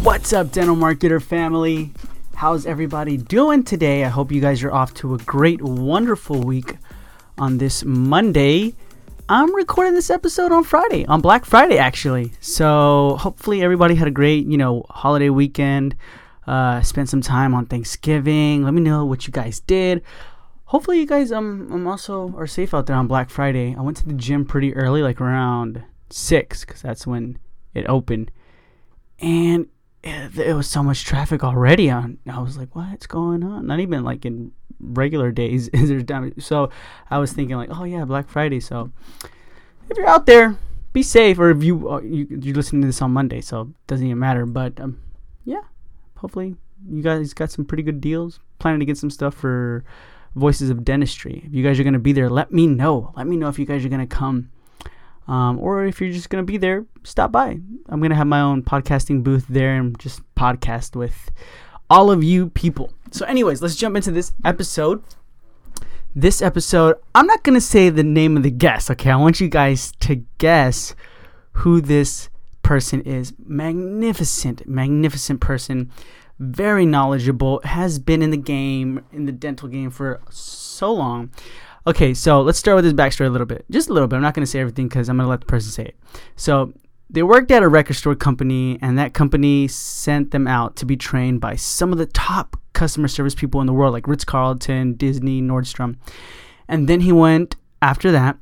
What's up, dental marketer family? How's everybody doing today? I hope you guys are off to a great, wonderful week on this Monday. I'm recording this episode on Friday, on Black Friday actually. So hopefully everybody had a great, holiday weekend. Spent some time on Thanksgiving. Let me know what you guys did. Hopefully you guys also are safe out there on Black Friday. I went to the gym pretty early, like around 6, because that's when it opened. And it was so much traffic already on. I was like, what's going on? Not even like in regular days is there damage. So I was thinking like, oh yeah, Black Friday. So if you're out there, be safe. Or if you're listening to this on Monday, so it doesn't even matter. But yeah, hopefully you guys got some pretty good deals. Planning to get some stuff for Voices of Dentistry. If you guys are going to be there, let me know. Let me know if you guys are going to come. Or if you're just going to be there, stop by. I'm going to have my own podcasting booth there and just podcast with all of you people. So anyways, let's jump into this episode. This episode, I'm not going to say the name of the guest, okay? I want you guys to guess who this person is. Magnificent person. Very knowledgeable. Has been in the game, in the dental game for so long. Okay, so let's start with his backstory a little bit. Just a little bit. I'm not going to say everything because I'm going to let the person say it. So they worked at a record store company, and that company sent them out to be trained by some of the top customer service people in the world, like Ritz-Carlton, Disney, Nordstrom. And then he went on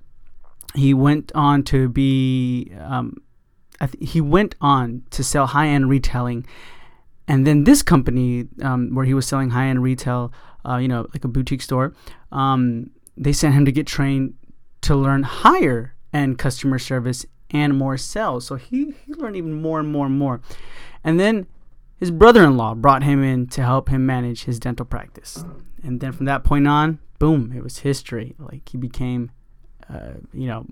to be, he went on to sell high-end retailing. And then this company, where he was selling high-end retail, like a boutique store, they sent him to get trained to learn higher end customer service and more sales. So he learned even more and more and more. And then his brother-in-law brought him in to help him manage his dental practice. And then from that point on, boom, it was history. Like he became, an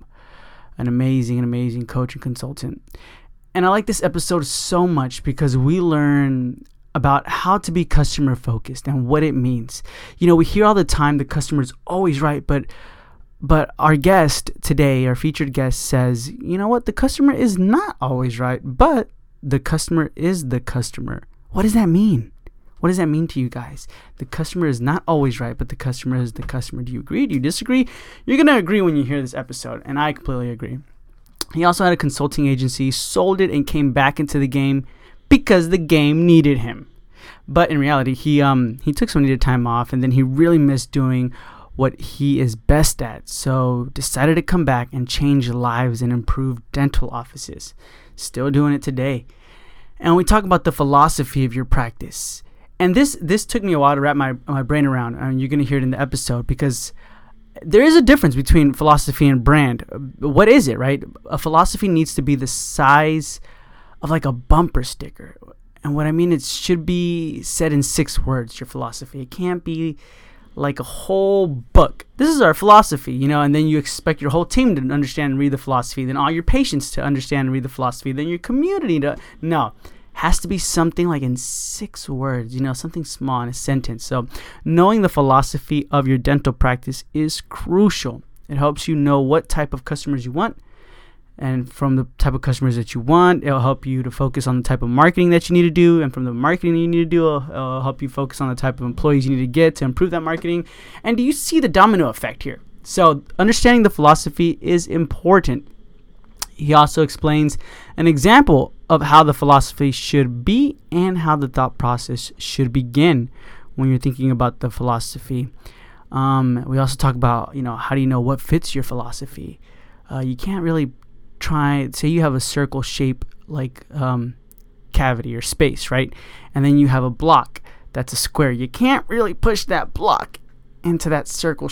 amazing coach and consultant. And I like this episode so much because we learn about how to be customer focused and what it means. We hear all the time the customer is always right, but our guest today, our featured guest, says, you know what, the customer is not always right, but the customer is the customer. What does that mean? What does that mean to you guys? The customer is not always right, but the customer is the customer. Do you agree? Do you disagree? You're going to agree when you hear this episode, and I completely agree. He also had a consulting agency, sold it, and came back into the game because the game needed him. But in reality, he took some needed time off, and then he really missed doing what he is best at. So decided to come back and change lives and improve dental offices. Still doing it today. And we talk about the philosophy of your practice. And this took me a while to wrap my brain around. And you're going to hear it in the episode because there is a difference between philosophy and brand. What is it, right? A philosophy needs to be the size of like a bumper sticker. And what I mean, it should be said in 6 words, your philosophy. It can't be like a whole book. This is our philosophy, and then you expect your whole team to understand and read the philosophy, then all your patients to understand and read the philosophy, then your community to... No, has to be something like in 6 words, something small in a sentence. So knowing the philosophy of your dental practice is crucial. It helps you know what type of customers you want. And from the type of customers that you want, it'll help you to focus on the type of marketing that you need to do. And from the marketing you need to do, it'll help you focus on the type of employees you need to get to improve that marketing. And do you see the domino effect here? So understanding the philosophy is important. He also explains an example of how the philosophy should be and how the thought process should begin when you're thinking about the philosophy. We also talk about, how do you know what fits your philosophy? You can't really say you have a circle shape like cavity or space, right? And then you have a block that's a square. You can't really push that block into that circle,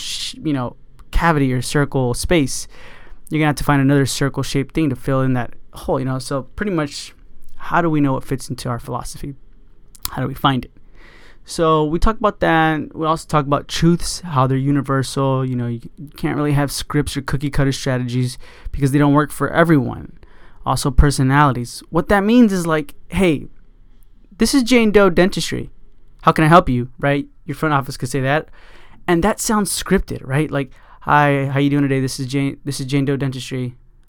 cavity or circle space. You're going to have to find another circle shaped thing to fill in that hole, So pretty much, how do we know what fits into our philosophy? How do we find it? So we talk about that. We also talk about truths, how they're universal. You can't really have scripts or cookie cutter strategies because they don't work for everyone. Also personalities. What that means is like, hey, this is Jane Doe Dentistry. How can I help you? Right? Your front office could say that. And that sounds scripted, right? Like, hi, how you doing today? This is Jane Doe Dentistry.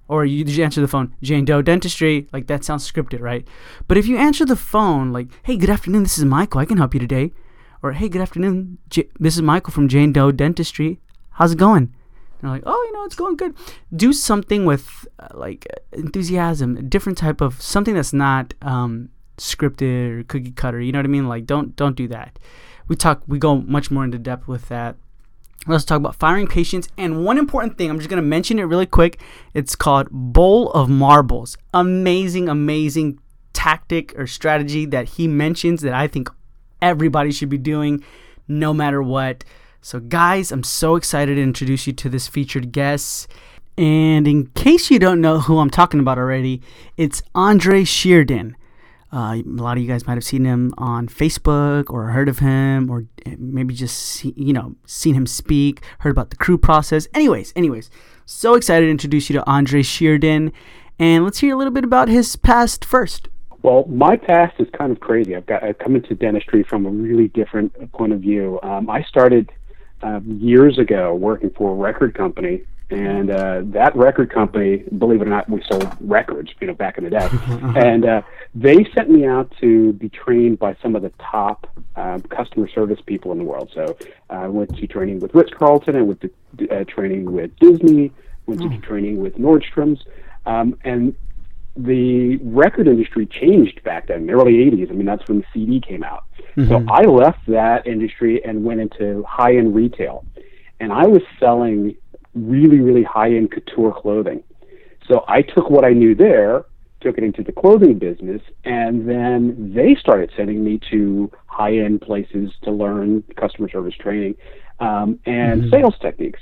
Or you just answer the phone, Jane Doe Dentistry, like that sounds scripted, right? But if you answer the phone like, hey, good afternoon, this is Michael, I can help you today. Or, hey, good afternoon, this is Michael from Jane Doe Dentistry. How's it going? And they're like, oh, it's going good. Do something with like enthusiasm, a different type of something that's not scripted or cookie cutter. You know what I mean? Like, don't do that. We go much more into depth with that. Let's talk about firing patients. And one important thing, I'm just going to mention it really quick. It's called Bowl of Marbles. Amazing tactic or strategy that he mentions that I think everybody should be doing no matter what. So guys, I'm so excited to introduce you to this featured guest. And in case you don't know who I'm talking about already, it's Andre Sheardon. A lot of you guys might have seen him on Facebook or heard of him, or maybe just seen him speak, heard about the crew process. Anyways, so excited to introduce you to Andre Sheardon, and let's hear a little bit about his past first. Well, my past is kind of crazy. I've come into dentistry from a really different point of view. I started years ago working for a record company. And that record company, believe it or not, we sold records, back in the day. And they sent me out to be trained by some of the top customer service people in the world. So I went to training with Ritz-Carlton, I went to training with Disney, went to training with Nordstrom's. And the record industry changed back then, in the early 80s. I mean, that's when the CD came out. So I left that industry and went into high-end retail. And I was selling really high-end couture clothing. So I took what I knew there, took it into the clothing business, and then they started sending me to high-end places to learn customer service training and sales techniques.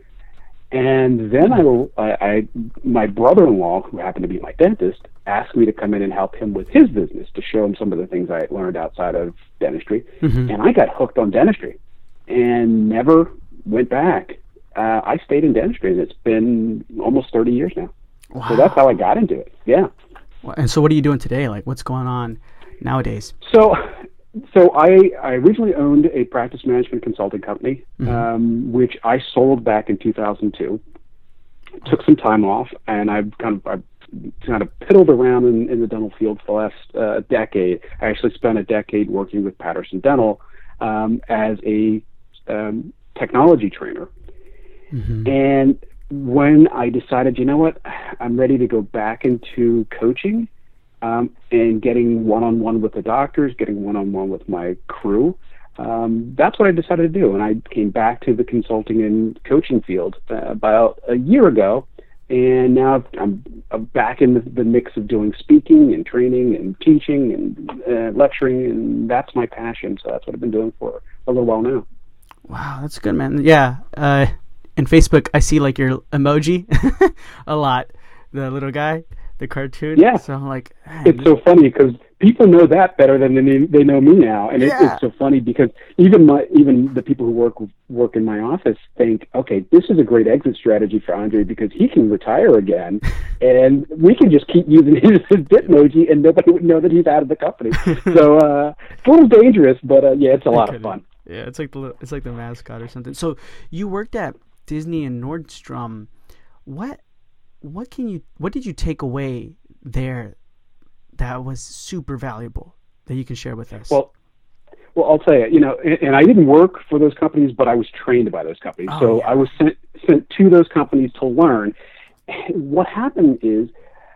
And then my brother-in-law, who happened to be my dentist, asked me to come in and help him with his business to show him some of the things I had learned outside of dentistry. And I got hooked on dentistry and never went back. I stayed in dentistry, and it's been almost 30 years now. Wow. So that's how I got into it. Yeah. And so what are you doing today? Like, what's going on nowadays? So I originally owned a practice management consulting company, which I sold back in 2002. Took some time off, and I've kind of piddled around in the dental field for the last decade. I actually spent a decade working with Patterson Dental as a technology trainer. And when I decided, I'm ready to go back into coaching and getting one-on-one with the doctors, getting one-on-one with my crew, that's what I decided to do. And I came back to the consulting and coaching field about a year ago. And now I'm back in the mix of doing speaking and training and teaching and lecturing, and that's my passion. So that's what I've been doing for a little while now. Wow, that's good, man. Yeah. In Facebook, I see like your emoji a lot. The little guy, the cartoon. Yeah. So I'm like, it's so funny because people know that better than they know me now, and it's so funny because even the people who work in my office think, okay, this is a great exit strategy for Andre because he can retire again, and we can just keep using his Bitmoji, and nobody would know that he's out of the company. So it's a little dangerous, but it's a lot of fun. Yeah, it's like the mascot or something. So you worked at Disney and Nordstrom. What did you take away there that was super valuable that you can share with us? Well, I'll tell you, and I didn't work for those companies, but I was trained by those companies. I was sent to those companies to learn. What happened is,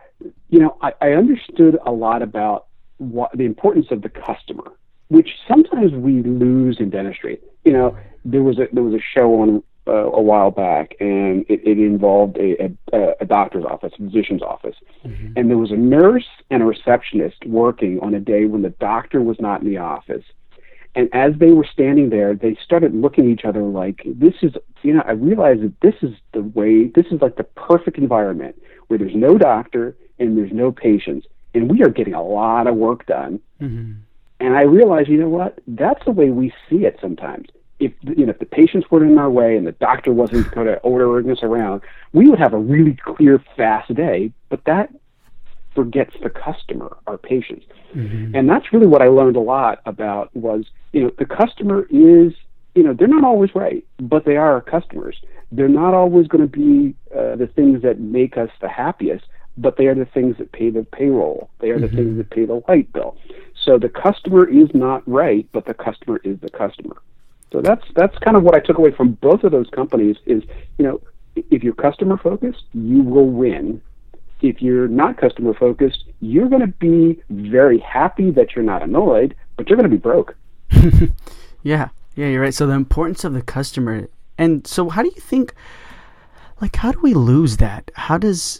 I understood a lot about the importance of the customer, which sometimes we lose in dentistry. There was a show on a while back, and it involved a doctor's office, a physician's office. And there was a nurse and a receptionist working on a day when the doctor was not in the office. And as they were standing there, they started looking at each other like, this is, I realized that this is like the perfect environment where there's no doctor and there's no patients, and we are getting a lot of work done. And I realized, that's the way we see it sometimes. If the patients weren't in our way and the doctor wasn't kind of ordering us around, we would have a really clear, fast day. But that forgets the customer, our patients. And that's really what I learned a lot about was, the customer is they're not always right, but they are our customers. They're not always going to be the things that make us the happiest, but they are the things that pay the payroll. They are the things that pay the light bill. So the customer is not right, but the customer is the customer. So that's kind of what I took away from both of those companies is, if you're customer focused, you will win. If you're not customer focused, you're going to be very happy that you're not annoyed, but you're going to be broke. Yeah, you're right. So the importance of the customer. And so how do you think, how do we lose that? How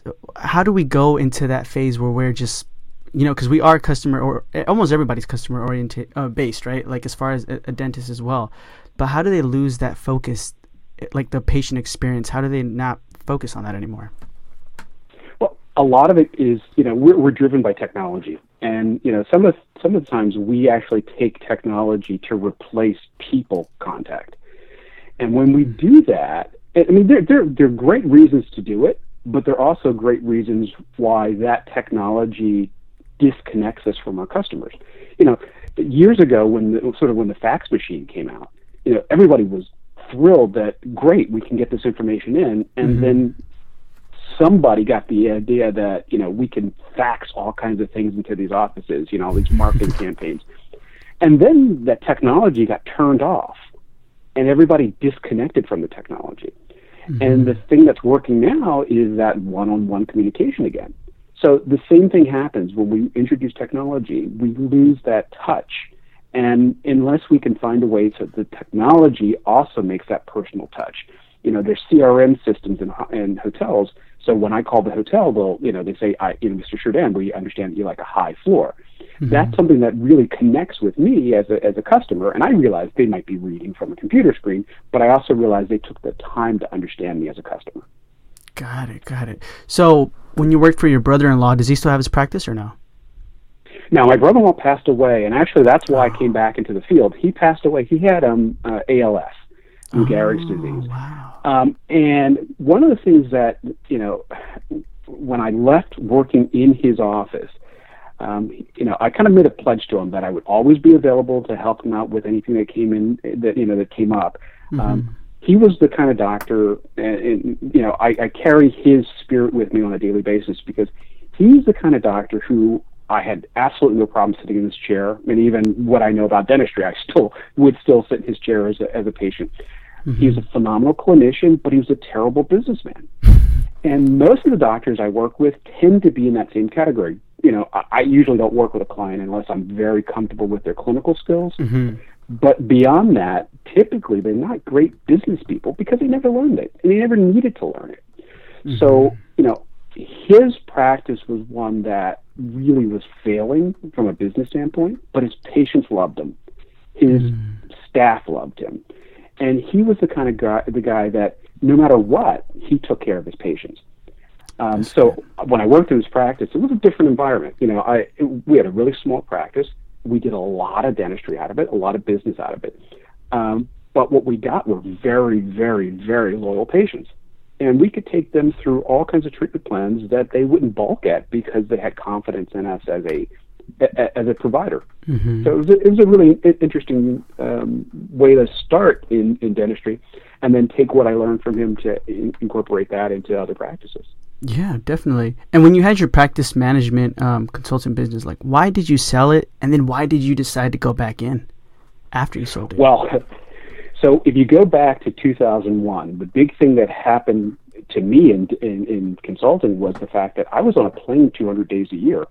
do we go into that phase where we're just, because we are customer, or almost everybody's customer oriented, based, right? Like as far as a dentist as well. But how do they lose that focus, like the patient experience? How do they not focus on that anymore? Well, a lot of it is, we're driven by technology. And, some of the times we actually take technology to replace people contact. And when we do that, I mean, there are great reasons to do it, but there are also great reasons why that technology disconnects us from our customers. Years ago, when the fax machine came out, everybody was thrilled that, great, we can get this information in, and then somebody got the idea that, we can fax all kinds of things into these offices, all these marketing campaigns. And then that technology got turned off, and everybody disconnected from the technology. And the thing that's working now is that one-on-one communication again. So the same thing happens when we introduce technology. We lose that touch. And unless we can find a way so the technology also makes that personal touch. There's CRM systems in hotels. So when I call the hotel, they say, Mr. Jourdan, we understand that you like a high floor. That's something that really connects with me as a customer. And I realize they might be reading from a computer screen, but I also realize they took the time to understand me as a customer. Got it. So when you worked for your brother-in-law, does he still have his practice or no? No, my brother-in-law passed away, and actually that's why I came back into the field. He passed away. He had ALS, Lou Gehrig's disease. Wow. And one of the things that, when I left working in his office, I kind of made a pledge to him that I would always be available to help him out with anything that came in, that came up. He was the kind of doctor, and I carry his spirit with me on a daily basis because he's the kind of doctor who I had absolutely no problem sitting in his chair. And even what I know about dentistry, I would still sit in his chair as a patient. He's a phenomenal clinician, but he was a terrible businessman. And most of the doctors I work with tend to be in that same category. I usually don't work with a client unless I'm very comfortable with their clinical skills. But beyond that, typically they're not great business people because they never learned it and they never needed to learn it. So, his practice was one that really was failing from a business standpoint, but his patients loved him. His staff loved him. And he was the kind of guy that no matter what, he took care of his patients. So when I worked in his practice, it was a different environment. We had a really small practice. We did a lot of dentistry out of it, a lot of business out of it. But what we got were very, very, very loyal patients. And we could take them through all kinds of treatment plans that they wouldn't balk at because they had confidence in us as a provider. So it was a really interesting way to start in dentistry and then take what I learned from him to incorporate that into other practices. Yeah, definitely. And when you had your practice management consultant business, why did you sell it? And then why did you decide to go back in after you sold it? Well, so if you go back to 2001, the big thing that happened to me in consulting was the fact that I was on a plane 200 days a year.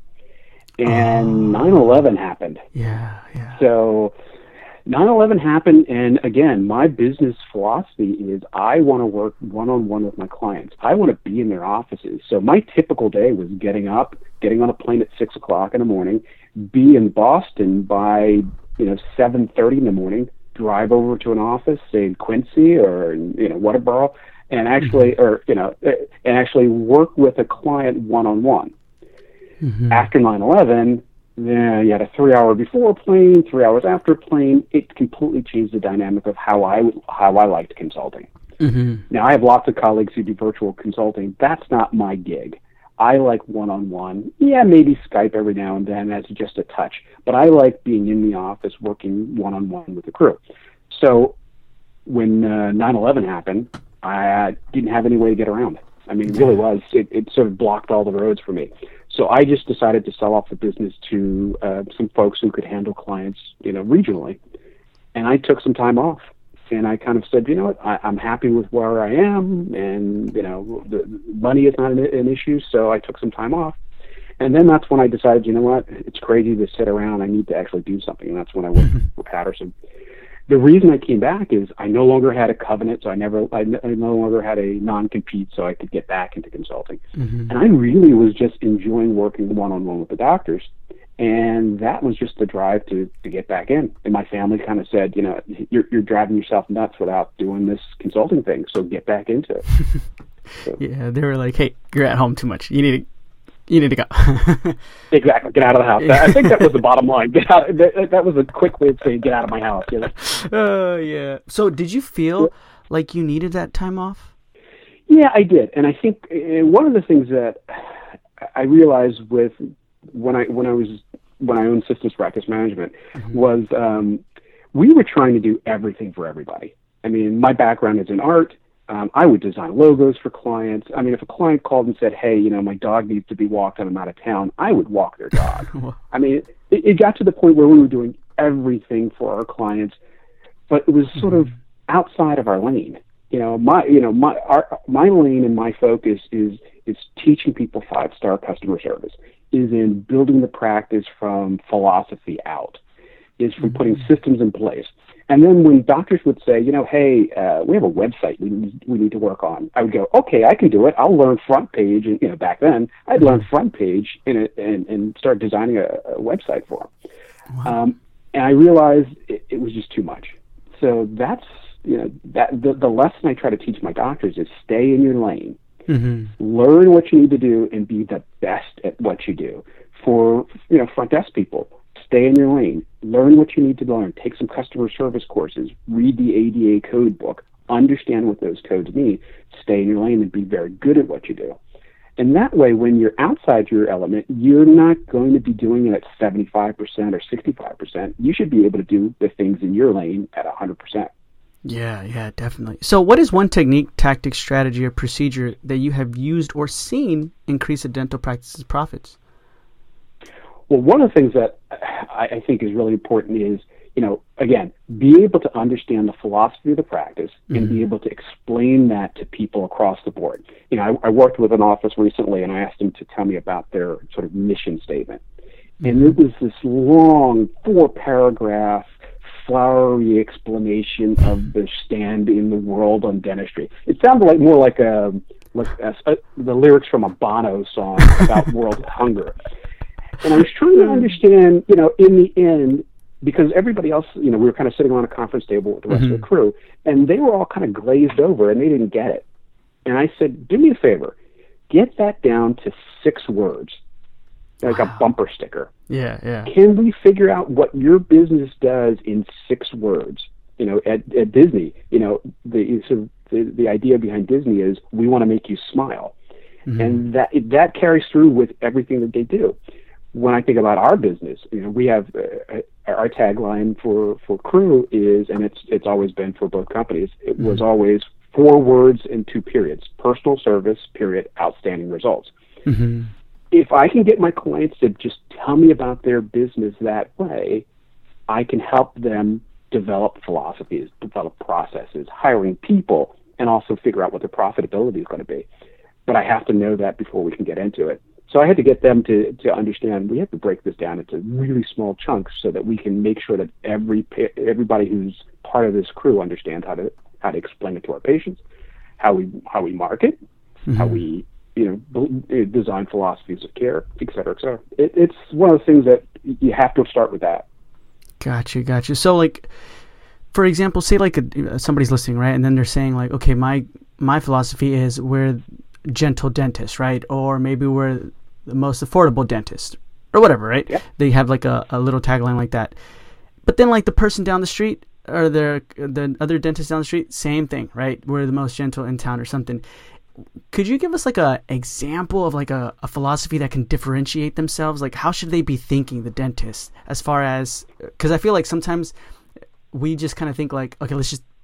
And 9/11 happened. Yeah. So 9/11 happened, and again, my business philosophy is I want to work one-on-one with my clients. I want to be in their offices. So my typical day was getting up, getting on a plane at 6 o'clock in the morning, be in Boston by 7:30 in the morning, drive over to an office, say in Quincy or Waterboro, and actually work with a client one-on-one. After 9/11, you had a 3-hour before plane, 3 hours after plane. It completely changed the dynamic of how I liked consulting. Now, I have lots of colleagues who do virtual consulting. That's not my gig. I like one-on-one. Yeah, maybe Skype every now and then as just a touch. But I like being in the office working one-on-one with the crew. So when 9/11 happened, I didn't have any way to get around. I mean, it really was. It sort of blocked all the roads for me. So I just decided to sell off the business to some folks who could handle clients, regionally. And I took some time off. And I kind of said, you know what, I'm happy with where I am, and, the money is not an issue, so I took some time off. And then that's when I decided, you know what, it's crazy to sit around. I need to actually do something. And that's when I went for Patterson. The reason I came back is I no longer had a covenant, so I no longer had a non-compete, so I could get back into consulting. And I really was just enjoying working one-on-one with the doctors. And that was just the drive to get back in. And my family kind of said, you're driving yourself nuts without doing this consulting thing, so get back into it. So. Yeah, they were like, hey, you're at home too much. You need to go. Exactly. Get out of the house. I think that was the bottom line. Get out. That was a quick way of saying get out of my house. Yeah. So did you feel like you needed that time off? Yeah, I did. And I think one of the things that I realized with when I owned Systems Practice Management was we were trying to do everything for everybody. I mean, my background is in art. I would design logos for clients. I mean, if a client called and said, hey, my dog needs to be walked and I'm out of town, I would walk their dog. I mean, it got to the point where we were doing everything for our clients, but it was sort of outside of our lane. My lane and my focus is teaching people 5-star customer service, is in building the practice from philosophy out, is from putting systems in place. And then when doctors would say, hey, we have a website we need to work on, I would go, okay, I can do it. I'll learn front page. And, back then, I'd learn front page and start designing a website for them. Wow. And I realized it was just too much. So that's, the lesson I try to teach my doctors is stay in your lane. Learn what you need to do and be the best at what you do. For, front desk people, stay in your lane. Learn what you need to learn. Take some customer service courses. Read the ADA code book. Understand what those codes mean. Stay in your lane and be very good at what you do. And that way, when you're outside your element, you're not going to be doing it at 75% or 65%. You should be able to do the things in your lane at 100%. Yeah, definitely. So what is one technique, tactic, strategy, or procedure that you have used or seen increase a dental practice's profits? Well, one of the things that I think is really important is, again, be able to understand the philosophy of the practice and be able to explain that to people across the board. I worked with an office recently and I asked them to tell me about their sort of mission statement. And it was this long 4-paragraph flowery explanation of the stand in the world on dentistry. It sounded more like the lyrics from a Bono song about world hunger. And I was trying to understand, in the end, because everybody else, we were kind of sitting on a conference table with the rest of the crew, and they were all kind of glazed over, and they didn't get it. And I said, do me a favor, get that down to 6 words, like a bumper sticker. Yeah. Can we figure out what your business does in 6 words? At Disney, the idea behind Disney is we want to make you smile. And that carries through with everything that they do. When I think about our business, we have our tagline for Crew is, and it's always been for both companies, it was always 4 words and 2 periods: personal service, period, outstanding results. If I can get my clients to just tell me about their business that way, I can help them develop philosophies, develop processes, hiring people, and also figure out what their profitability is going to be. But I have to know that before we can get into it. So I had to get them to understand we have to break this down into really small chunks so that we can make sure that everybody who's part of this crew understands how to explain it to our patients, how we market, how we design philosophies of care, et cetera, et cetera. It's one of the things that you have to start with that. Gotcha. So, like, for example, say like somebody's listening, right, and then they're saying like, okay, my philosophy is we're gentle dentists, right, or maybe we're the most affordable dentist, or whatever, right? Yeah. They have like a little tagline like that. But then like the person down the street or the other dentist down the street, same thing, right? We're the most gentle in town or something. Could you give us like a example of like a philosophy that can differentiate themselves? Like how should they be thinking, the dentist, as far as, because I feel like sometimes we just kind of think like, okay, let's just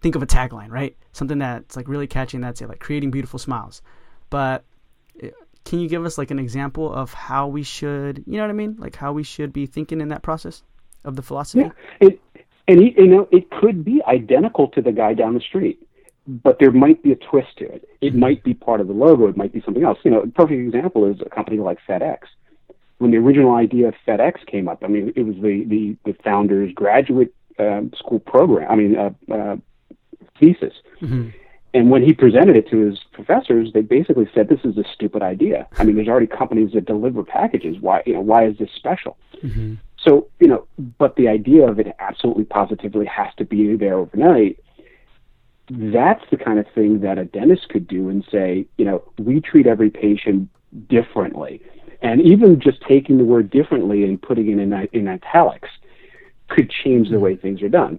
think of a tagline, right? Something that's like really catchy, and that's it, like creating beautiful smiles. But can you give us like an example of how we should, you know what I mean? Like how we should be thinking in that process of the philosophy? Yeah. It could be identical to the guy down the street, but there might be a twist to it. It might be part of the logo. It might be something else. A perfect example is a company like FedEx. When the original idea of FedEx came up, I mean, it was the founder's graduate school program, thesis. Mm-hmm. And when he presented it to his professors, they basically said, this is a stupid idea. I mean, there's already companies that deliver packages. Why is this special? Mm-hmm. So, but the idea of it absolutely positively has to be there overnight. That's the kind of thing that a dentist could do and say, we treat every patient differently. And even just taking the word differently and putting it in italics could change the way things are done.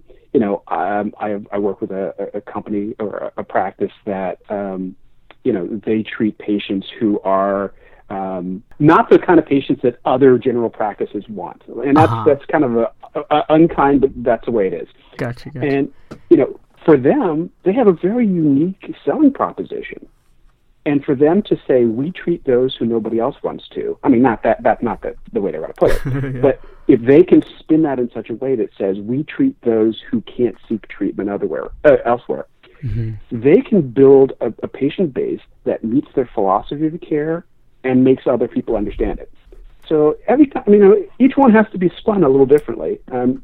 I work with a company or a practice that, they treat patients who are not the kind of patients that other general practices want. And that's kind of a unkind, but that's the way it is. Gotcha. And, for them, they have a very unique selling proposition. And for them to say, we treat those who nobody else wants to, I mean, that's not the way they're going to put it. Yeah. But if they can spin that in such a way that says, we treat those who can't seek treatment elsewhere, mm-hmm. they can build a patient base that meets their philosophy of care and makes other people understand it. So every time, each one has to be spun a little differently.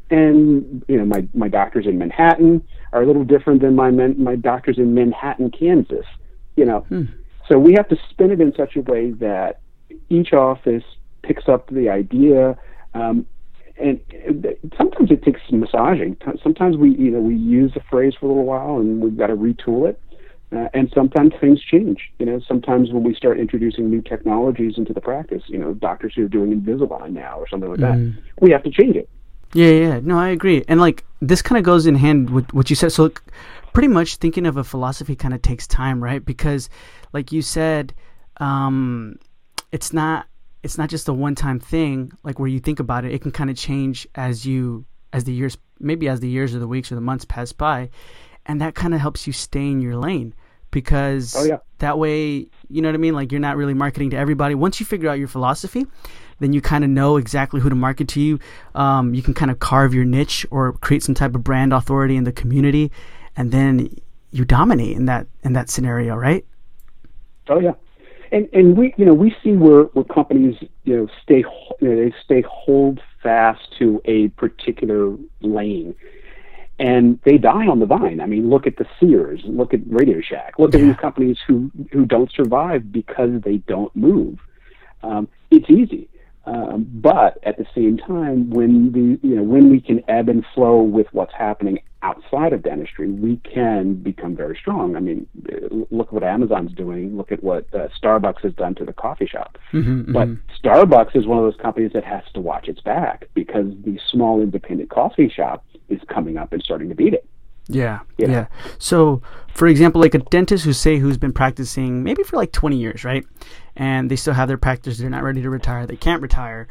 My doctors in Manhattan are a little different than my doctors in Manhattan, Kansas, So we have to spin it in such a way that each office picks up the idea, and sometimes it takes some massaging. Sometimes we use the phrase for a little while and we've got to retool it, and sometimes things change. Sometimes when we start introducing new technologies into the practice, doctors who are doing Invisalign now or something like that, we have to change it. Yeah. No, I agree. And like this kind of goes in hand with what you said. So pretty much thinking of a philosophy kind of takes time, right? Because like you said, it's not just a one-time thing, like where you think about it. It can kind of change as the years or the weeks or the months pass by. And that kind of helps you stay in your lane because that way, you know what I mean? Like you're not really marketing to everybody. Once you figure out your philosophy, then you kind of know exactly who to market to you. You can kind of carve your niche or create some type of brand authority in the community, and then you dominate in that scenario, right? Oh yeah, and we see where companies stay hold fast to a particular lane, and they die on the vine. I mean, look at the Sears, look at Radio Shack, look at these companies who don't survive because they don't move. It's easy. But at the same time, when we can ebb and flow with what's happening outside of dentistry, we can become very strong. I mean, look at what Amazon's doing. Look at what Starbucks has done to the coffee shop. Mm-hmm, but Starbucks is one of those companies that has to watch its back because the small independent coffee shop is coming up and starting to beat it. Yeah. So, for example, like a dentist who's been practicing maybe for like 20 years, right? And they still have their practice. They're not ready to retire. They can't retire.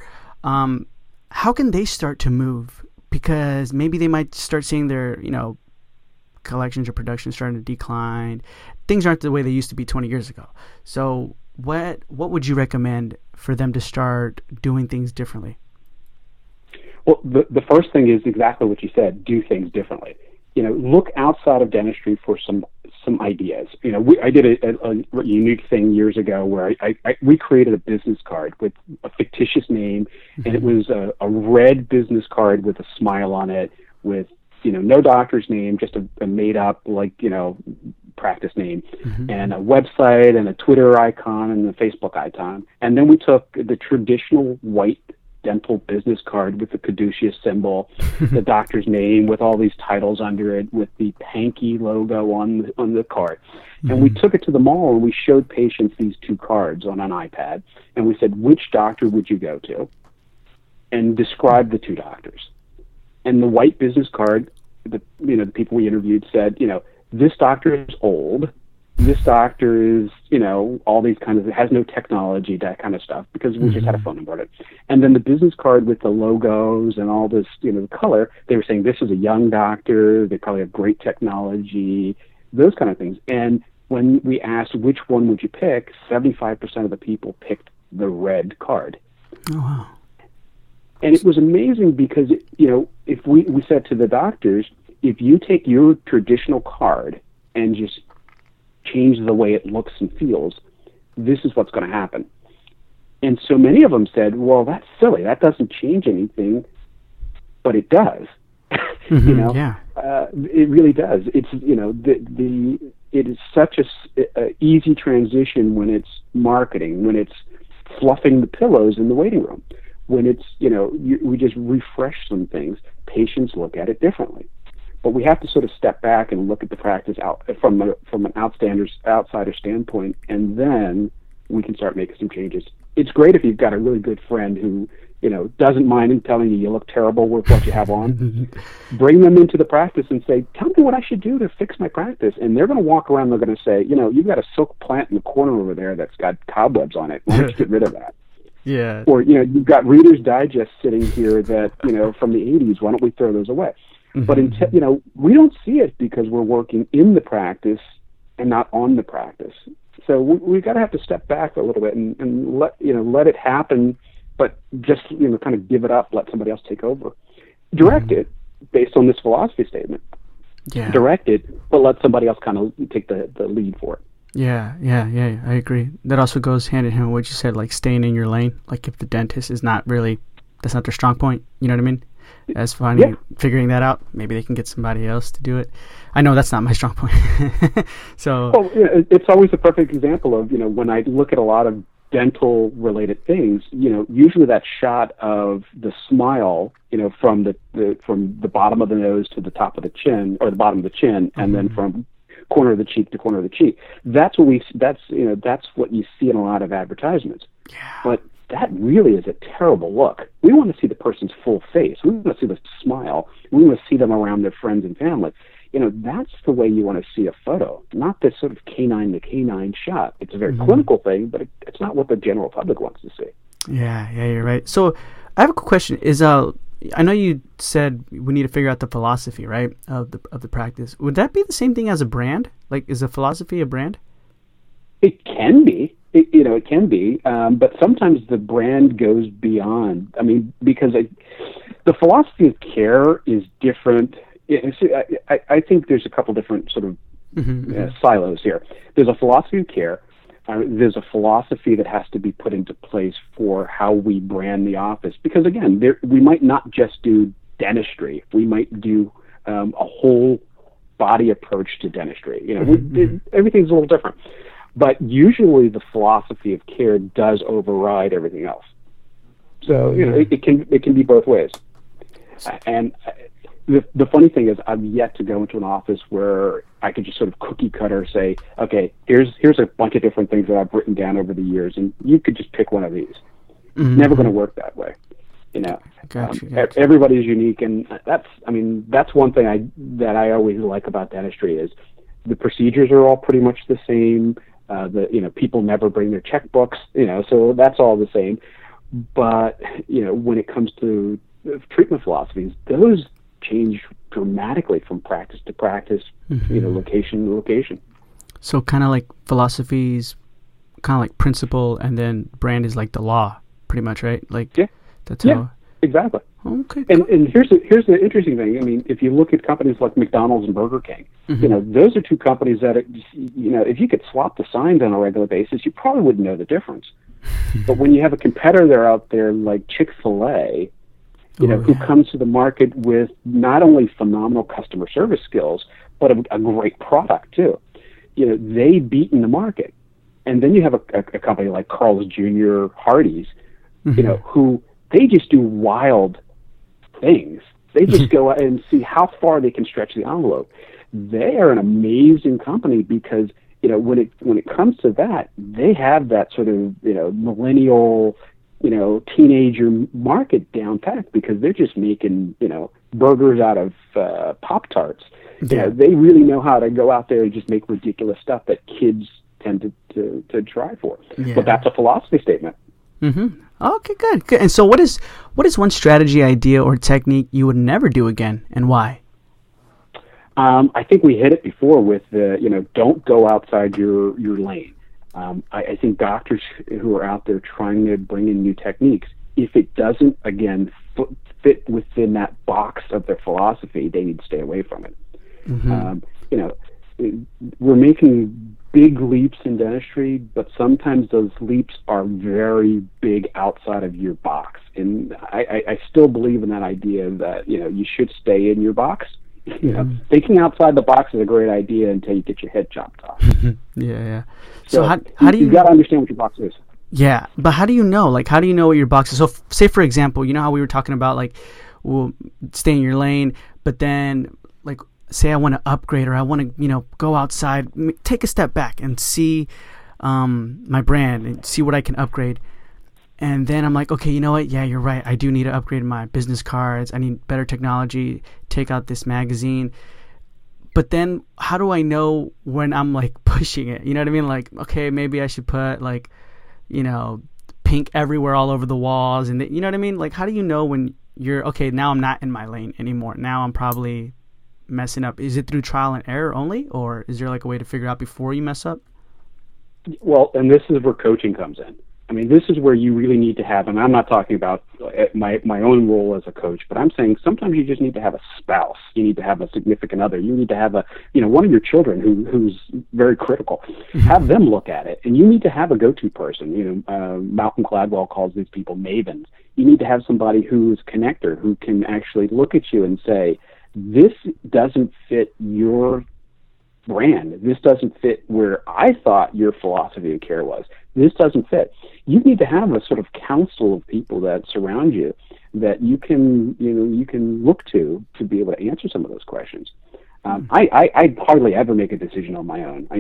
How can they start to move? Because maybe they might start seeing their, collections or production starting to decline. Things aren't the way they used to be 20 years ago. So what would you recommend for them to start doing things differently? Well, the first thing is exactly what you said, do things differently. Look outside of dentistry for some ideas. I did a unique thing years ago where we created a business card with a fictitious name, mm-hmm. and it was a red business card with a smile on it with, no doctor's name, just a made up, practice name, mm-hmm. and a website and a Twitter icon and a Facebook icon. And then we took the traditional white dental business card with the caduceus symbol, the doctor's name with all these titles under it, with the Pankey logo on the card. Mm-hmm. And we took it to the mall and we showed patients these two cards on an iPad, and we said, which doctor would you go to? And describe the two doctors. And the white business card, the people we interviewed said, this doctor is old, this doctor is, all these kinds of, has no technology, that kind of stuff, because we just had a phone number on it. And then the business card with the logos and all this, the color, they were saying this is a young doctor, they probably have great technology, those kind of things. And when we asked which one would you pick, 75% of the people picked the red card. Oh, wow. And it was amazing because, if we said to the doctors, if you take your traditional card and just change the way it looks and feels, this is what's going to happen. And so many of them said, well, that's silly. That doesn't change anything, but it does. Yeah. It really does. It's, it is such a easy transition when it's marketing, when it's fluffing the pillows in the waiting room, when it's, we just refresh some things. Patients look at it differently. But we have to sort of step back and look at the practice out from an outsider standpoint, and then we can start making some changes. It's great if you've got a really good friend who, doesn't mind in telling you look terrible with what you have on. Bring them into the practice and say, tell me what I should do to fix my practice. And they're going to walk around, they're going to say, you've got a silk plant in the corner over there that's got cobwebs on it. Why don't you get rid of that? Yeah. Or, you've got Reader's Digest sitting here that, from the 80s. Why don't we throw those away? But we don't see it because we're working in the practice and not on the practice. So we've got to have to step back a little bit and let it happen, but just kind of give it up, let somebody else take over. Direct it based on this philosophy statement. Yeah. Direct it, but let somebody else kind of take the lead for it. Yeah, I agree. That also goes hand in hand with what you said, like staying in your lane. Like if the dentist is not really, that's not their strong point, you know what I mean? As figuring that out, maybe they can get somebody else to do it. I know that's not my strong point. So, it's always a perfect example of when I look at a lot of dental related things. Usually that shot of the smile, from the bottom of the nose to the top of the chin, or the bottom of the chin, and then from corner of the cheek to corner of the cheek. That's what that's what you see in a lot of advertisements. Yeah. But that really is a terrible look. We want to see the person's full face. We want to see the smile. We want to see them around their friends and family. That's the way you want to see a photo, not this sort of canine to canine shot. It's a very clinical thing, but it's not what the general public wants to see. Yeah, you're right. So I have a question. I know you said we need to figure out the philosophy, right, of the practice. Would that be the same thing as a brand? Like, is a philosophy a brand? It can be. It can be, but sometimes the brand goes beyond. I mean, because the philosophy of care is different. I think there's a couple different sort of silos here. There's a philosophy of care. There's a philosophy that has to be put into place for how we brand the office. Because again, we might not just do dentistry. We might do a whole body approach to dentistry. Everything's a little different. But usually the philosophy of care does override everything else. So, it can be both ways. And the funny thing is I've yet to go into an office where I could just sort of cookie cutter say, okay, here's a bunch of different things that I've written down over the years, and you could just pick one of these. It's never going to work that way. Gotcha. Everybody's unique, and that's one thing that I always like about dentistry is the procedures are all pretty much the same. People never bring their checkbooks, so that's all the same. But, when it comes to treatment philosophies, those change dramatically from practice to practice, location to location. So kind of like philosophies, kind of like principle, and then brand is like the law, pretty much, right? Like, that's how. Exactly. Okay. And here's the interesting thing. I mean, if you look at companies like McDonald's and Burger King, those are two companies that, if you could swap the signs on a regular basis, you probably wouldn't know the difference. But when you have a competitor out there like Chick-fil-A, who comes to the market with not only phenomenal customer service skills, but a great product too, they beat in the market. And then you have a company like Carl's Jr., Hardee's, who they just do wild things. They just go out and see how far they can stretch the envelope. They are an amazing company because, when it comes to that, they have that sort of, millennial, teenager market down pat because they're just making, burgers out of Pop-Tarts. They really know how to go out there and just make ridiculous stuff that kids tend to try for. Yeah. But that's a philosophy statement. Mm-hmm. Okay, good. And so what is one strategy, idea, or technique you would never do again, and why? I think we hit it before with don't go outside your lane. I think doctors who are out there trying to bring in new techniques, if it doesn't, again, fit within that box of their philosophy, they need to stay away from it. Mm-hmm. We're making big leaps in dentistry, but sometimes those leaps are very big outside of your box. And I still believe in that idea that, you should stay in your box. Thinking outside the box is a great idea until you get your head chopped off. Yeah. So how do you... You got to understand what your box is. Yeah, but how do you know? Like, how do you know what your box is? So, say, for example, you know how we were talking about, like, well, stay in your lane, but then, like, say I want to upgrade or I want to, go outside, take a step back and see my brand and see what I can upgrade. And then I'm like, okay, you know what? Yeah, you're right. I do need to upgrade my business cards. I need better technology. Take out this magazine. But then how do I know when I'm, like, pushing it? You know what I mean? Like, okay, maybe I should put, like, pink everywhere all over the walls. And you know what I mean? Like, how do you know when you're, okay, now I'm not in my lane anymore. Now I'm probably messing up. Is it through trial and error only? Or is there, like, a way to figure out before you mess up? Well, and this is where coaching comes in. I mean, this is where you really need to have, and I'm not talking about my own role as a coach, but I'm saying sometimes you just need to have a spouse. You need to have a significant other. You need to have one of your children who's very critical. Have them look at it, and you need to have a go-to person. Malcolm Gladwell calls these people mavens. You need to have somebody who's a connector, who can actually look at you and say, this doesn't fit your brand. This doesn't fit where I thought your philosophy of care was. This doesn't fit. You need to have a sort of council of people that surround you that you can look to be able to answer some of those questions. I hardly ever make a decision on my own.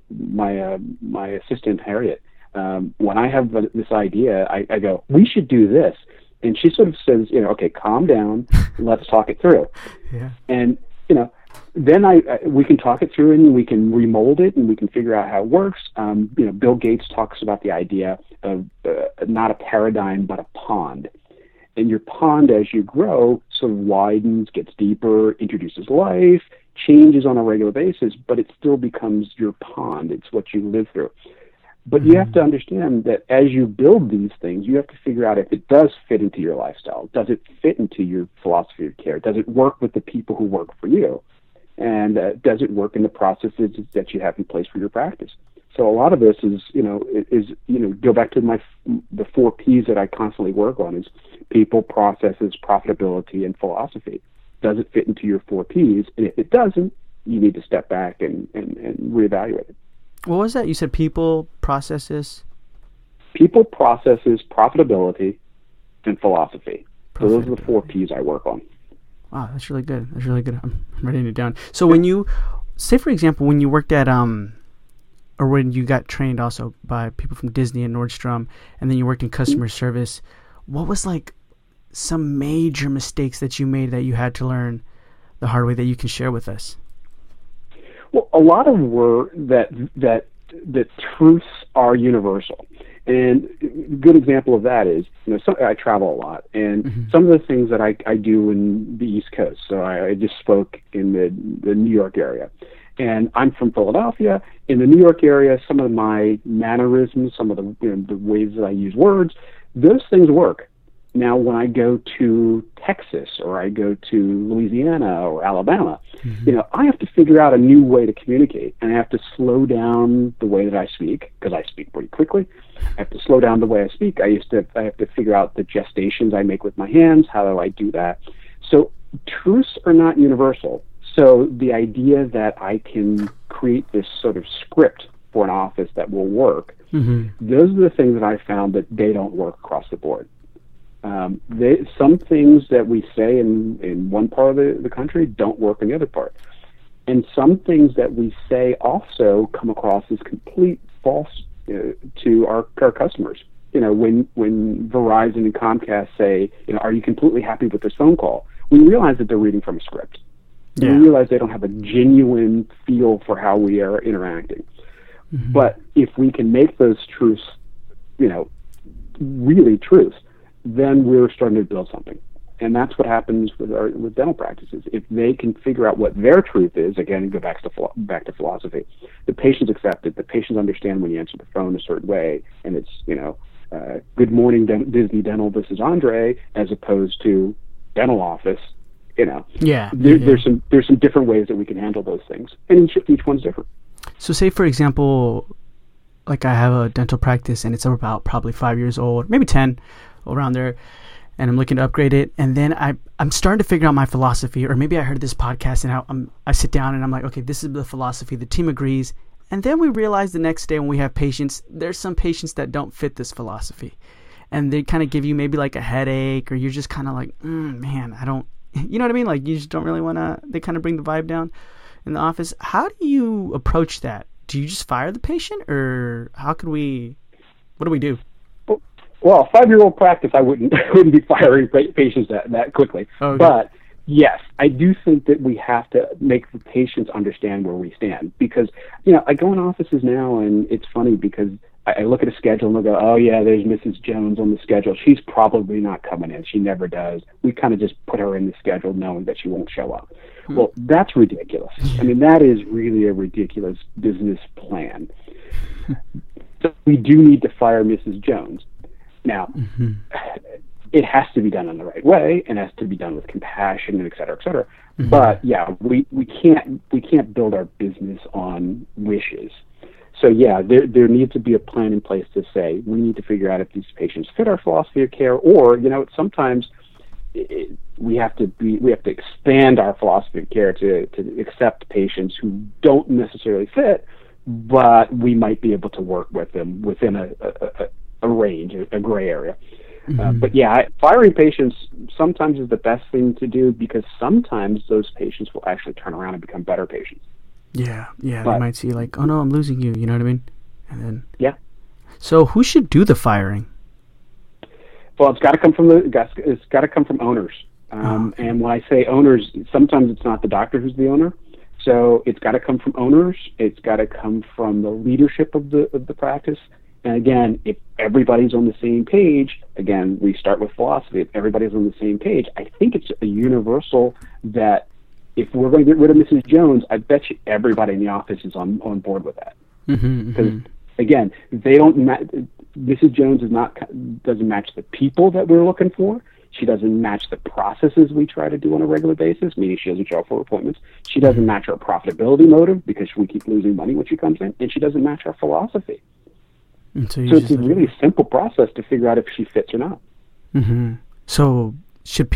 My assistant Harriet, when I have this idea, I go, we should do this, and she sort of says, okay, calm down, let's talk it through. Yeah. And then we can talk it through and we can remold it and we can figure out how it works. Bill Gates talks about the idea of not a paradigm but a pond. And your pond, as you grow, sort of widens, gets deeper, introduces life, changes on a regular basis, but it still becomes your pond. It's what you live through. But you have to understand that as you build these things, you have to figure out if it does fit into your lifestyle. Does it fit into your philosophy of care? Does it work with the people who work for you? And does it work in the processes that you have in place for your practice? So a lot of this is go back to the 4 Ps that I constantly work on is people, processes, profitability, and philosophy. Does it fit into your 4 Ps? And if it doesn't, you need to step back and reevaluate it. What was that? You said people, processes? People, processes, profitability, and philosophy. So those are the 4 Ps I work on. Wow, that's really good. I'm writing it down. So when you, say for example, when you worked at, or when you got trained also by people from Disney and Nordstrom, and then you worked in customer service, what was like some major mistakes that you made that you had to learn the hard way that you can share with us? Well, a lot of them were that truths are universal. And a good example of that is, I travel a lot, and some of the things that I do in the East Coast. So I just spoke in the New York area, and I'm from Philadelphia. In the New York area, some of my mannerisms, some of the ways that I use words, those things work. Now, when I go to Texas or I go to Louisiana or Alabama, I have to figure out a new way to communicate, and I have to slow down the way that I speak because I speak pretty quickly. I have to slow down the way I speak. I have to figure out the gestations I make with my hands. How do I do that? So truths are not universal. So the idea that I can create this sort of script for an office that will work, those are the things that I found that they don't work across the board. Some things that we say in one part of the country don't work in the other part. And some things that we say also come across as complete false to our customers. When Verizon and Comcast say, are you completely happy with this phone call? We realize that they're reading from a script. And we realize they don't have a genuine feel for how we are interacting. Mm-hmm. But if we can make those truths, really truths, then we're starting to build something. And that's what happens with dental practices. If they can figure out what their truth is, again, go back to philosophy. The patients accept it. The patients understand when you answer the phone a certain way, and it's good morning, Disney Dental. This is Andre, as opposed to dental office. There's some different ways that we can handle those things, and each one's different. So, say for example, like I have a dental practice, and it's about probably 5 years old, maybe 10, around there. And I'm looking to upgrade it, and then I'm starting to figure out my philosophy, or maybe I heard this podcast, and I sit down and I'm like, okay, this is the philosophy. The team agrees, and then we realize the next day when we have patients, there's some patients that don't fit this philosophy, and they kind of give you maybe like a headache, or you're just kind of like, man, I don't, you know what I mean? Like you just don't really want to. They kind of bring the vibe down in the office. How do you approach that? Do you just fire the patient, or what do we do? Well, a 5-year-old practice, I wouldn't be firing patients that quickly. Okay. But yes, I do think that we have to make the patients understand where we stand, because I go in offices now, and it's funny because I look at a schedule and they'll go, oh yeah, there's Mrs. Jones on the schedule. She's probably not coming in. She never does. We kind of just put her in the schedule knowing that she won't show up. Well, that's ridiculous. I mean, that is really a ridiculous business plan. So we do need to fire Mrs. Jones. Now, it has to be done in the right way, and has to be done with compassion, and et cetera, et cetera. Mm-hmm. But yeah, we can't build our business on wishes. So yeah, there needs to be a plan in place to say we need to figure out if these patients fit our philosophy of care, or sometimes we have to expand our philosophy of care to accept patients who don't necessarily fit, but we might be able to work with them within a range, a gray area. Mm-hmm. But yeah, firing patients sometimes is the best thing to do, because sometimes those patients will actually turn around and become better patients. Yeah, they might see like, oh no, I'm losing you. You know what I mean? And then So who should do the firing? Well, it's got to come from owners. And when I say owners, sometimes it's not the doctor who's the owner. So it's got to come from owners. It's got to come from the leadership of the practice. And again, if everybody's on the same page, again, we start with philosophy. If everybody's on the same page, I think it's a universal that if we're going to get rid of Mrs. Jones, I bet you everybody in the office is on board with that. Because again, they don't. Mrs. Jones doesn't match the people that we're looking for. She doesn't match the processes we try to do on a regular basis, meaning she doesn't show up for appointments. She doesn't match our profitability motive, because we keep losing money when she comes in, and she doesn't match our philosophy. So it's a really simple process to figure out if she fits or not. Mm-hmm. So should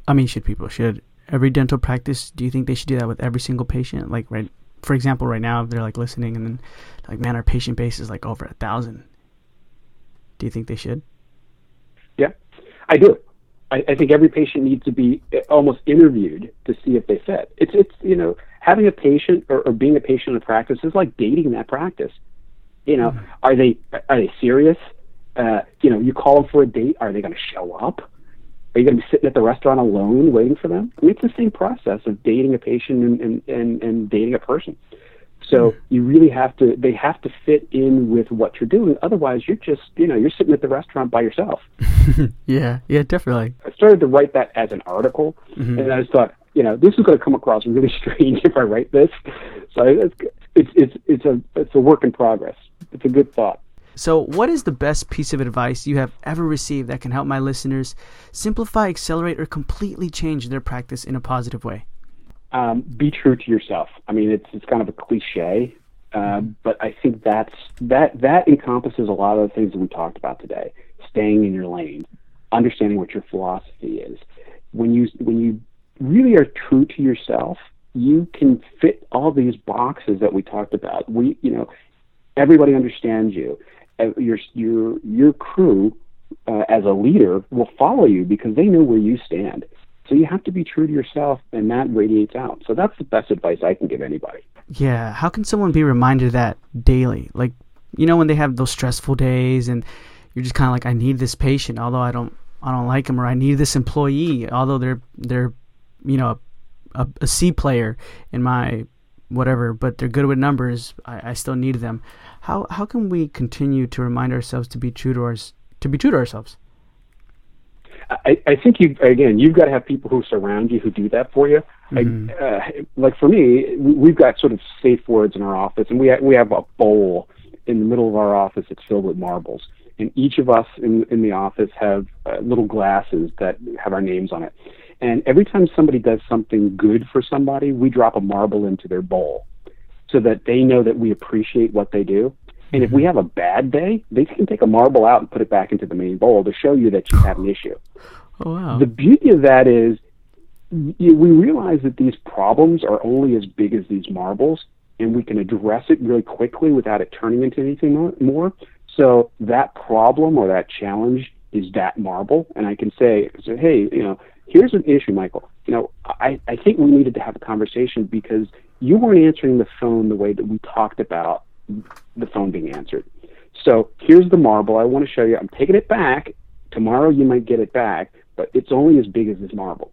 every dental practice, do you think they should do that with every single patient? Like, right, for example, right now, if they're like listening and then like, man, our patient base is like over 1,000. Do you think they should? Yeah, I do. I think every patient needs to be almost interviewed to see if they fit. It's having a patient or being a patient in a practice is like dating that practice. Are they serious? You call them for a date. Are they going to show up? Are you going to be sitting at the restaurant alone waiting for them? I mean, it's the same process of dating a patient and dating a person. So you really they have to fit in with what you're doing. Otherwise, you're just, you're sitting at the restaurant by yourself. Yeah, definitely. I started to write that as an article, and I just thought, this is going to come across really strange if I write this. So it's a work in progress. It's a good thought. So what is the best piece of advice you have ever received that can help my listeners simplify, accelerate, or completely change their practice in a positive way? Be true to yourself. I mean, it's kind of a cliche, but I think that encompasses a lot of the things that we talked about today. Staying in your lane, understanding what your philosophy is. When you really are true to yourself, you can fit all these boxes that we talked about. Everybody understands you. Your crew, as a leader, will follow you because they know where you stand. So you have to be true to yourself, and that radiates out. So that's the best advice I can give anybody. Yeah. How can someone be reminded of that daily? Like, when they have those stressful days and you're just kind of like, I need this patient, although I don't like them, or I need this employee, although they're a C player in my whatever, but they're good with numbers. I still need them. How can we continue to remind ourselves to be true to ourselves? I think you've got to have people who surround you who do that for you. Like for me, we've got sort of safe words in our office, and we have a bowl in the middle of our office that's filled with marbles. And each of us in the office have little glasses that have our names on it. And every time somebody does something good for somebody, we drop a marble into their bowl so that they know that we appreciate what they do. And if we have a bad day, they can take a marble out and put it back into the main bowl to show you that you have an issue. Oh, wow. The beauty of that is we realize that these problems are only as big as these marbles, and we can address it really quickly without it turning into anything more. So that problem or that challenge is that marble, and I can say, hey, here's an issue, Michael. I think we needed to have a conversation because you weren't answering the phone the way that we talked about the phone being answered. So here's the marble. I want to show you. I'm taking it back. Tomorrow you might get it back, but it's only as big as this marble.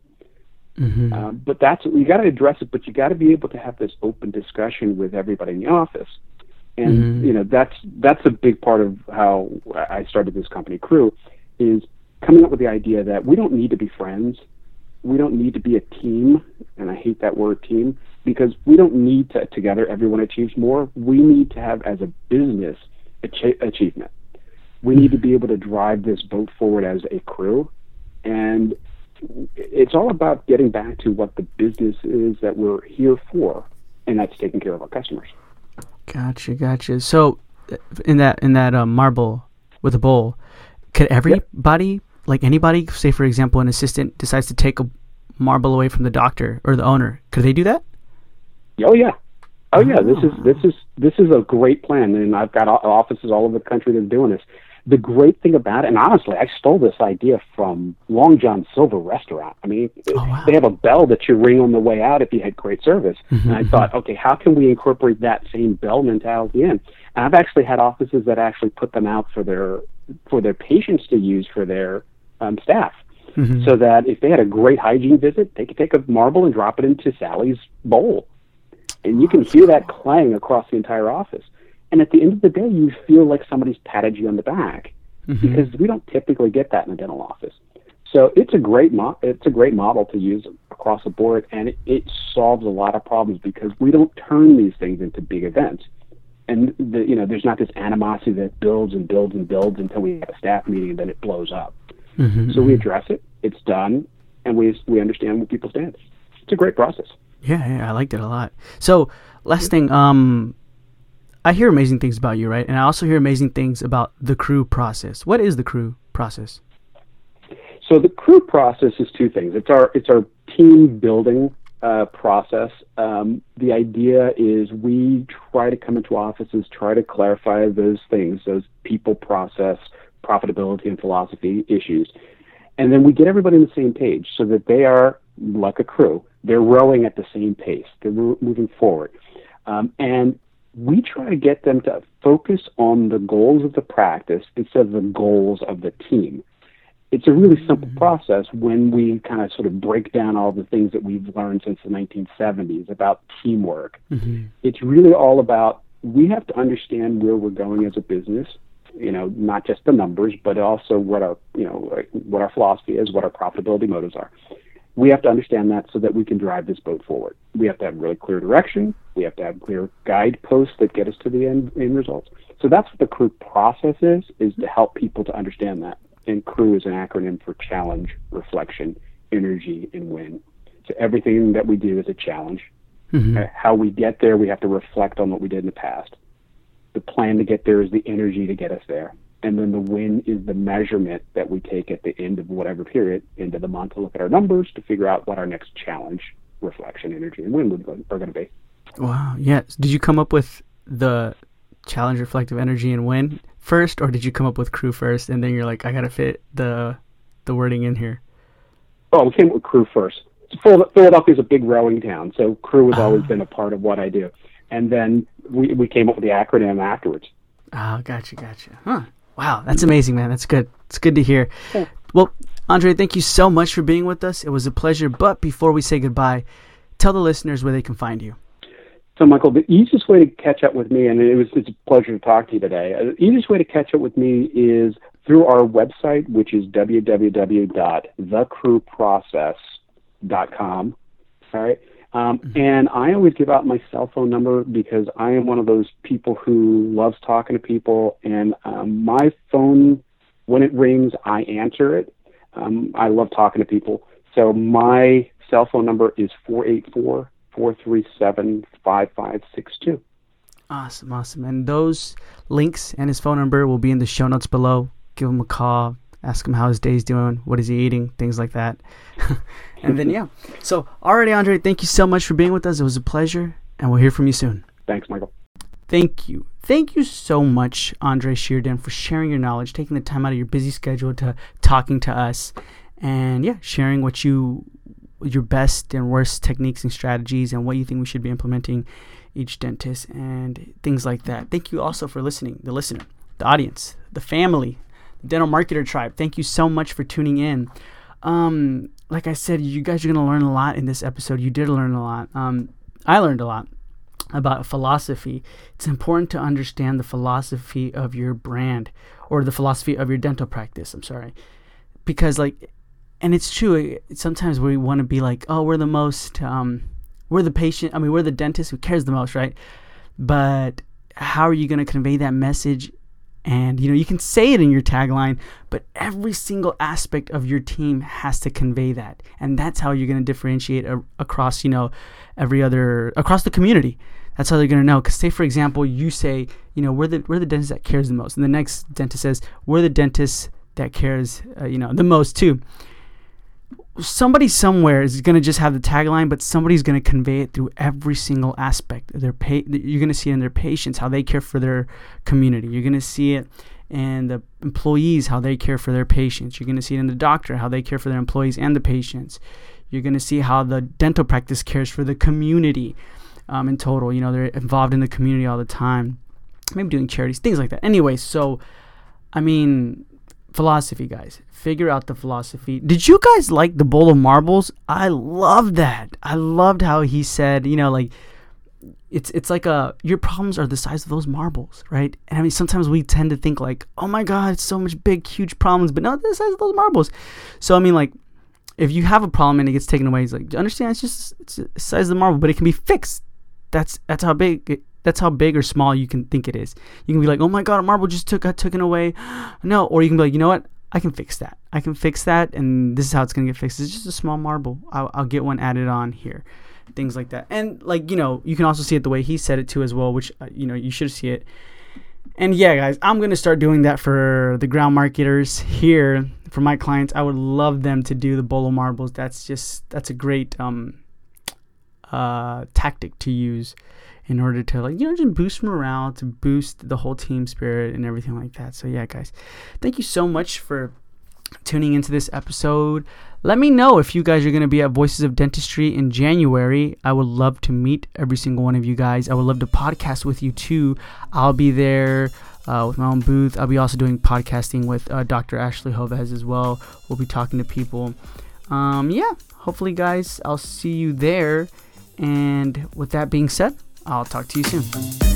But you got to address it, but you got to be able to have this open discussion with everybody in the office. And that's a big part of how I started this company, Crew, is coming up with the idea that we don't need to be friends. We don't need to be a team, and I hate that word team, because we don't need to together everyone achieves more. We need to have, as a business, achievement. We need to be able to drive this boat forward as a crew, and it's all about getting back to what the business is that we're here for, and that's taking care of our customers. Gotcha. So, in that marble with a bowl, could everybody, like anybody, say for example, an assistant decides to take a marble away from the doctor or the owner, could they do that? Oh yeah. This is a great plan, and I've got offices all over the country that are doing this. The great thing about it, and honestly, I stole this idea from Long John Silver Restaurant. I mean, they have a bell that you ring on the way out if you had great service. And I thought, okay, how can we incorporate that same bell mentality in? And I've actually had offices that actually put them out for their patients to use for their staff. So that if they had a great hygiene visit, they could take a marble and drop it into Sally's bowl. And you can hear that clang across the entire office. And at the end of the day, you feel like somebody's patted you on the back, because we don't typically get that in a dental office. So it's a great model to use across the board, and it solves a lot of problems because we don't turn these things into big events. And there's not this animosity that builds and builds and builds until we have a staff meeting and then it blows up. So we address it, it's done, and we understand where people stand. It's a great process. Yeah, I liked it a lot. So last thing, I hear amazing things about you, right? And I also hear amazing things about the Crew process. What is the Crew process? So the Crew process is two things. It's our team building process. The idea is we try to come into offices, try to clarify those things, those people, process, profitability, and philosophy issues. And then we get everybody on the same page so that they are like a crew. They're rowing at the same pace. They're moving forward. And we try to get them to focus on the goals of the practice instead of the goals of the team. It's a really simple process when we kind of sort of break down all the things that we've learned since the 1970s about teamwork. It's really all about, we have to understand where we're going as a business, not just the numbers, but also what our philosophy is, what our profitability motives are. We have to understand that so that we can drive this boat forward. We have to have really clear direction. We have to have clear guideposts that get us to the end results. So that's what the Crew process is to help people to understand that. And Crew is an acronym for challenge, reflection, energy, and win. So everything that we do is a challenge. How we get there, we have to reflect on what we did in the past. The plan to get there is the energy to get us there. And then the win is the measurement that we take at the end of whatever period, end of the month, to look at our numbers to figure out what our next challenge, reflection, energy, and win are going to be. Wow. Yeah. Did you come up with the challenge, reflective, energy, and win first, or did you come up with Crew first, and then you're like, I got to fit the wording in here? Oh, we came up with Crew first. Philadelphia is a big rowing town, so Crew has always been a part of what I do. And then we came up with the acronym afterwards. Oh, gotcha. Huh. Wow, that's amazing, man. That's good. It's good to hear. Yeah. Well, Andre, thank you so much for being with us. It was a pleasure. But before we say goodbye, tell the listeners where they can find you. So, Michael, the easiest way to catch up with me, and it's a pleasure to talk to you today, the easiest way to catch up with me is through our website, which is www.thecrewprocess.com. All right. And I always give out my cell phone number because I am one of those people who loves talking to people, and my phone, when it rings, I answer it. I love talking to people. So my cell phone number is 484-437-5562. Awesome. And those links and his phone number will be in the show notes below. Give him a call. Ask him how his day's doing. What is he eating? Things like that. And then, yeah. So, alrighty, Andre, thank you so much for being with us. It was a pleasure. And we'll hear from you soon. Thanks, Michael. Thank you. Thank you so much, Andre Shearden, for sharing your knowledge, taking the time out of your busy schedule to talking to us. And, yeah, sharing what your best and worst techniques and strategies and what you think we should be implementing each dentist and things like that. Thank you also for listening, the listener, the audience, the family, the Dental Marketer Tribe. Thank you so much for tuning in. Like I said, you guys are going to learn a lot in this episode. You did learn a lot. I learned a lot about philosophy. It's important to understand the philosophy of your brand or the philosophy of your dental practice. Because and it's true. Sometimes we want to be like, oh, we're the most, we're the patient. We're the dentist who cares the most, right? But how are you going to convey that message? And, you can say it in your tagline, but every single aspect of your team has to convey that. And that's how you're going to differentiate across, across the community. That's how they're going to know. Because say, for example, you say, we're the dentist that cares the most. And the next dentist says, we're the dentist that cares, the most too. Somebody somewhere is going to just have the tagline, but somebody's going to convey it through every single aspect of their you're going to see it in their patients, how they care for their community. You're going to see it in the employees, how they care for their patients. You're going to see it in the doctor, how they care for their employees and the patients. You're going to see how the dental practice cares for the community in total. They're involved in the community all the time, maybe doing charities, things like that. Anyway, so, philosophy, guys. Figure out the philosophy. Did you guys like the bowl of marbles? I love that. I loved how he said, it's like your problems are the size of those marbles, right? And sometimes we tend to think like, oh my God, it's so much big, huge problems, but no, the size of those marbles. So, if you have a problem and it gets taken away, he's like, understand, it's the size of the marble, but it can be fixed. That's how big or small you can think it is. You can be like, oh my God, a marble just got taken away. No, or you can be like, you know what? I can fix that, and this is how it's going to get fixed. It's just a small marble. I'll get one added on here. Things like that. And you can also see it the way he said it too as well, which, you should see it. And yeah, guys, I'm going to start doing that for the ground marketers here, for my clients. I would love them to do the bolo marbles. That's a great tactic to use in order to just boost morale, to boost the whole team spirit and everything like that. So yeah, guys, thank you so much for tuning into this episode. Let me know if you guys are going to be at Voices of Dentistry in January. I would love to meet every single one of you guys. I would love to podcast with you too. I'll be there with my own booth. I'll be also doing podcasting with Dr. Ashley Hovez as well. We'll be talking to people. Hopefully, guys, I'll see you there. And with that being said, I'll talk to you soon.